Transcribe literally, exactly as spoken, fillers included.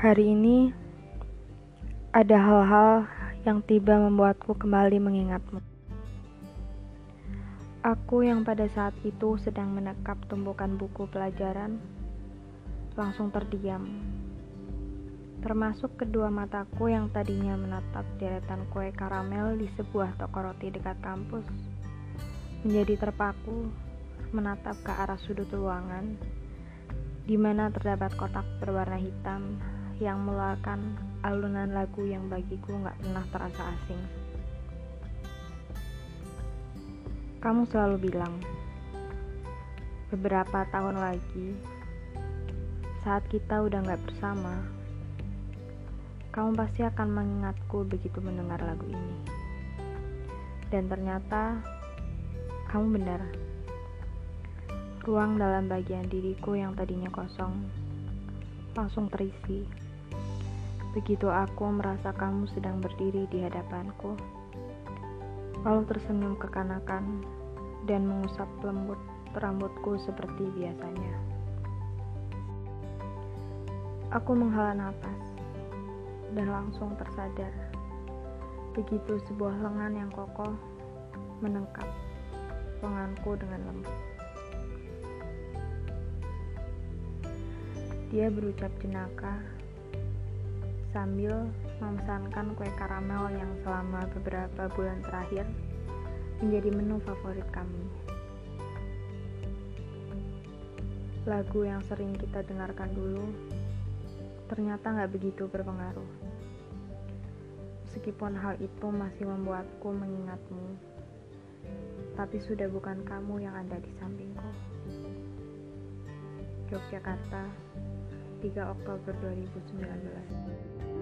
Hari ini ada hal-hal yang tiba membuatku kembali mengingatmu. Aku yang pada saat itu sedang menekap tumpukan buku pelajaran langsung terdiam. Termasuk kedua mataku yang tadinya menatap deretan kue karamel di sebuah toko roti dekat kampus menjadi terpaku menatap ke arah sudut ruangan di mana terdapat kotak berwarna hitam yang mengeluarkan alunan lagu yang bagiku gak pernah terasa asing. Kamu selalu bilang, beberapa tahun lagi, saat kita udah gak bersama, kamu pasti akan mengingatku begitu mendengar lagu ini. Dan ternyata, kamu benar. Ruang dalam bagian diriku yang tadinya kosong, langsung terisi. Begitu aku merasa kamu sedang berdiri di hadapanku, lalu tersenyum kekanakan dan mengusap lembut rambutku seperti biasanya. Aku menghela napas dan langsung tersadar begitu sebuah lengan yang kokoh menengkap lenganku dengan lembut. Dia berucap jenaka sambil memesankan kue karamel yang selama beberapa bulan terakhir menjadi menu favorit kami. Lagu yang sering kita dengarkan dulu ternyata gak begitu berpengaruh. Meskipun hal itu masih membuatku mengingatmu, tapi sudah bukan kamu yang ada di sampingku. Yogyakarta, tiga Oktober dua ribu sembilan belas.